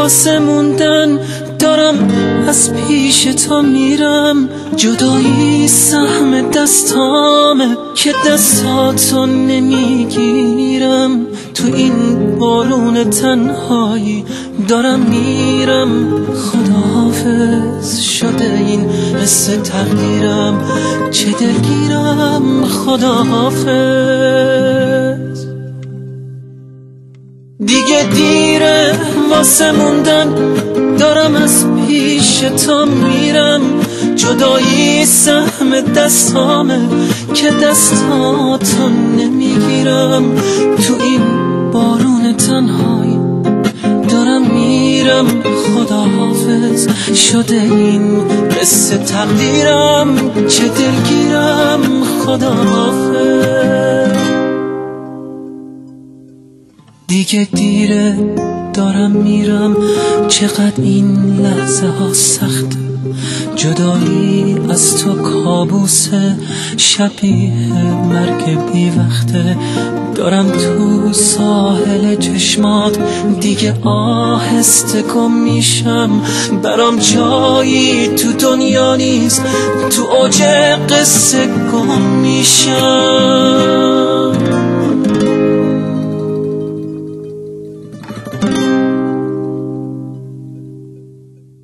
واسه موندن دارم از پیش تو میرم. جدایی سهم دستامه که دستاتو نمیگیرم. تو این بارون تنهایی دارم میرم. خداحافظ شده این قصه تقدیرم، چه دلگیرم. خداحافظ. دیگه دیره واسه موندن دارم از پیش تو میرم. جدایی سهم دستامه که دستاتو نمیگیرم. تو این بارون تنهایی دارم میرم. خداحافظ شده این قصه تقدیرم، چه دلگیرم. خداحافظ. دیگه دیره دارم میرم. چقدر این لحظه ها سخته، جدایی از تو کابوسه، شبیه مرگ بی وقته. دارم تو ساحل چشمات دیگه آهسته گم میشم. برام جایی تو دنیا نیست، تو اوج قصه گم میشم.